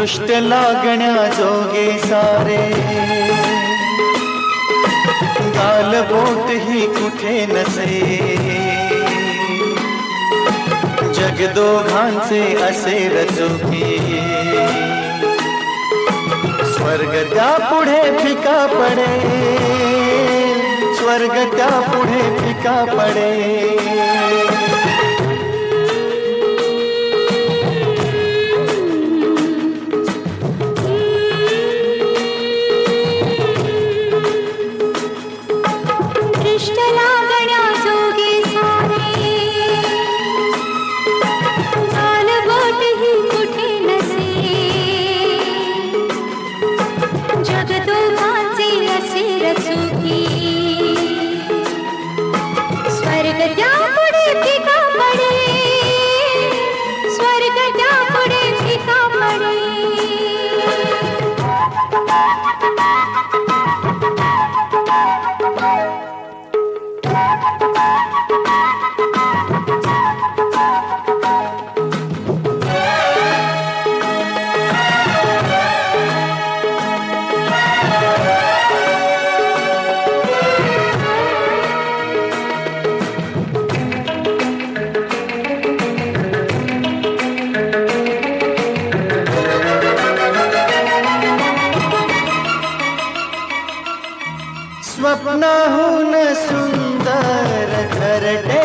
दृष्ट लागण्या जोगे सारे, गालबोट ही कुठे नसे, जग दोघांचे असे रचुकी, स्वर्ग त्या पुढे फिका पडे, स्वर्ग त्या पुढे फिका पडे। स्वप्नाहून सुंदर घरटे,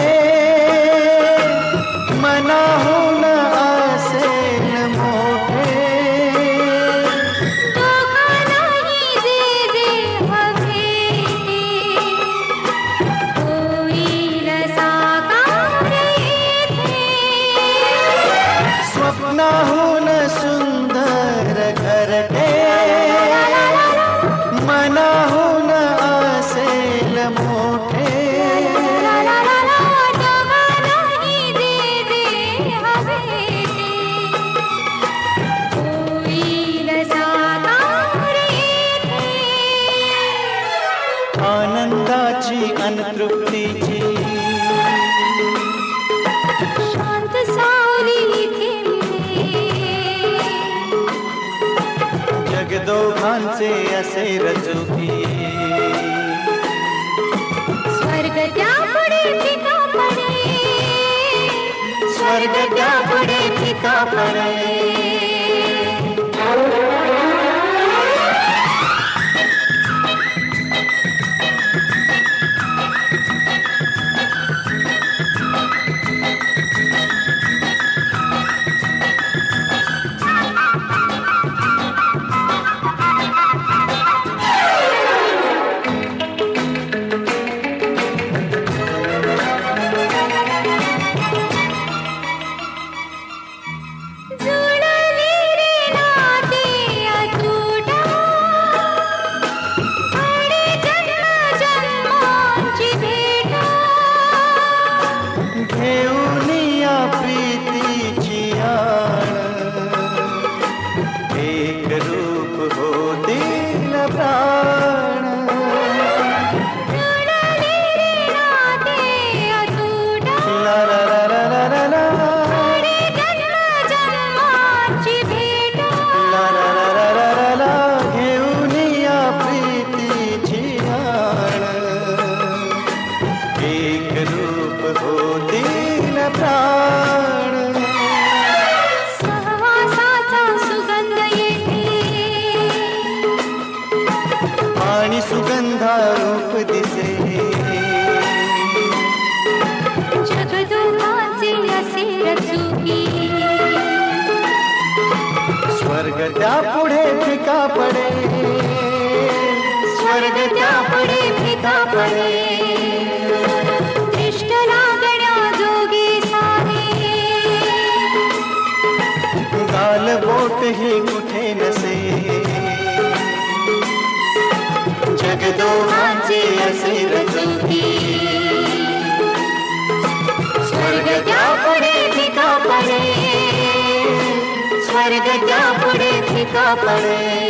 मनाहून असेल मोठे, दोघांनाही जे जे हवे होईल साकार येथे। स्वप्नाहून सुंदर घरटे, मनाहून असेल मोठे, दोघांनाही जे जे हवे होईल साकार येथे। आनंदाची अनतृप्तीची शांत सावली इथे मिळे, जग दोघांचे असे रचुकी, स्वर्ग त्या पुढे फिका पडे, स्वर्ग त्या पुढे फिका पडे। आणि सुगंधा रूप दिसे, जगदोघांचे असे रचुकी, स्वर्ग त्या पुढे फिका पडे, स्वर्ग त्या पुढे फिका पडे। दृष्ट लागण्या जोगे सारे, गालबोट ही कुठे नसे, जग दोघांचे असे रचुकी, स्वर्ग त्या पुढे फिका पडे, स्वर्ग त्या पुढे फिका पडे।